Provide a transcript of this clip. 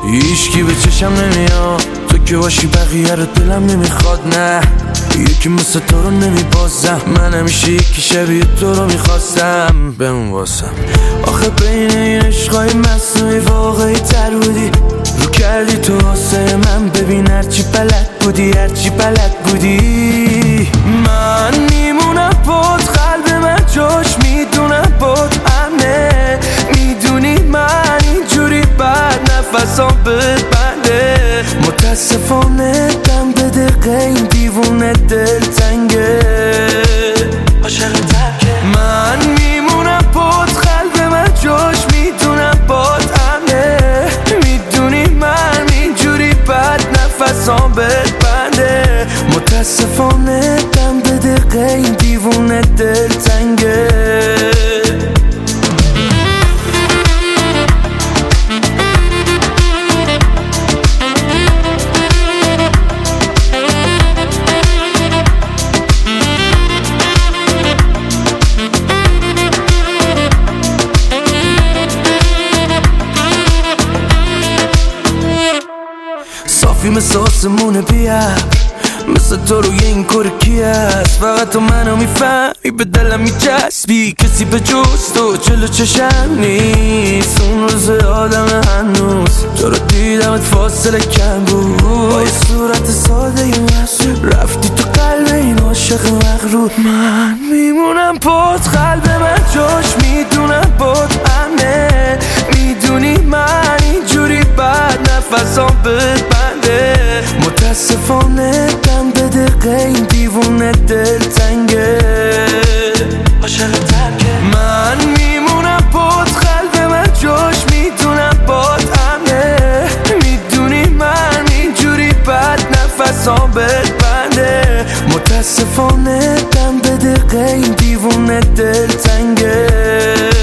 هیچکی به چشم نمیاد، تو که باشی بقیه رو دلم نمیخواد. نه یکی مثل تو رو نمیبازم، من همیشه یکی شبیه تو رو میخواستم بمون واسم. آخه بین این عشقای مصنوعی واقعی تر بودی، رو کردی تو واسه من. ببین هرچی بلد بودی، هرچی بلد بودی. من میمونم بود، قلب من جاش میدونم بود امنه. میدونی من اینجوری بعد نفسام ببنده. متاسفانه دم به دقیقه این دیوونه دل تنگه، عاشقتم که من میمونم بود، قلب من جاش میدونم بود امنه. میدونی من اینجوری بعد نفسام ببنده. متاسفانه دم به دقیقه این دیوونه دل تنگه. صافی مثل آسمون بیار، مثل تو روی این کار کی هست؟ فقط تو منو میفهمی، به دلم میچسبی. کسی به جز تو جلو چشم نیست. اون روز آدم هنوز تو رو دیدمت فاصله کم بود. با یه صورت ساده ی مسئول رفتی تو قلب این عاشق مغرور. من میمونم بود، قلب من جاش میدونم بود امنه. میدونی من اینجوری بعد نفسام ببنده. متاسفانه دم به دقیقه این دیوونه دل تنگه، عاشقتم که من میمونم بود، قلب من جاش میدونم بود امنه. میدونی من اینجوری بعد نفسام ببنده. متاسفانه دم به دقیقه این دیوونه دل تنگه.